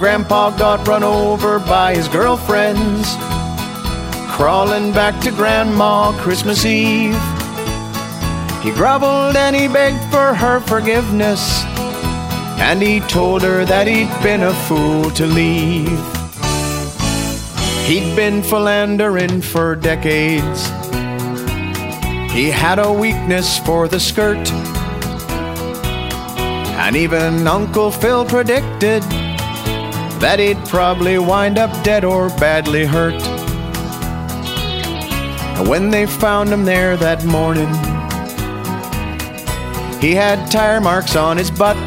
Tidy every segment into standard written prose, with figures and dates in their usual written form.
Grandpa got run over by his girlfriends, crawling back to Grandma Christmas Eve. He groveled and he begged for her forgiveness, and he told her that he'd been a fool to leave. He'd been philandering for decades. He had a weakness for the skirt, and even Uncle Phil predicted that he'd probably wind up dead or badly hurt. And when they found him there that morning, he had tire marks on his butt,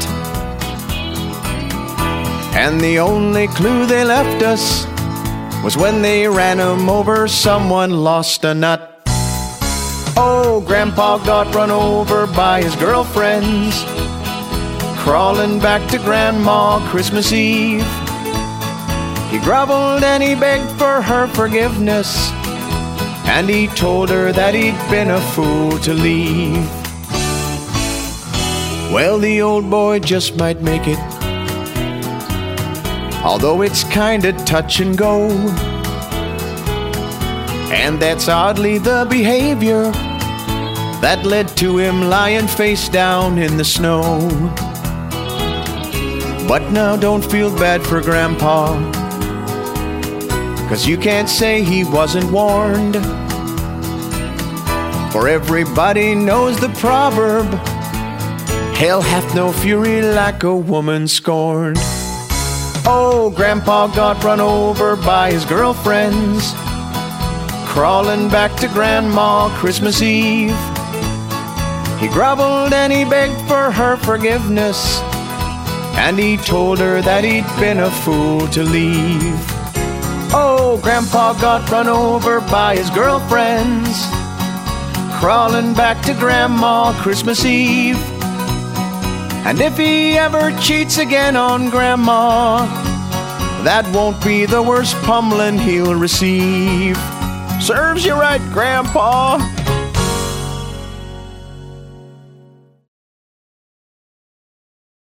and the only clue they left us was when they ran him over, someone lost a nut. Oh, Grandpa got run over by his girlfriends, crawling back to Grandma Christmas Eve. He groveled and he begged for her forgiveness, and he told her that he'd been a fool to leave. Well, the old boy just might make it, although it's kinda touch and go. And that's oddly the behavior that led to him lying face down in the snow. But now don't feel bad for Grandpa, 'cause you can't say he wasn't warned. For everybody knows the proverb, hell hath no fury like a woman scorned. Oh, Grandpa got run over by his girlfriends, crawling back to Grandma Christmas Eve. He groveled and he begged for her forgiveness, and he told her that he'd been a fool to leave. Oh, Grandpa got run over by his girlfriends, crawling back to Grandma Christmas Eve. And if he ever cheats again on Grandma, that won't be the worst pummeling he'll receive. Serves you right, Grandpa.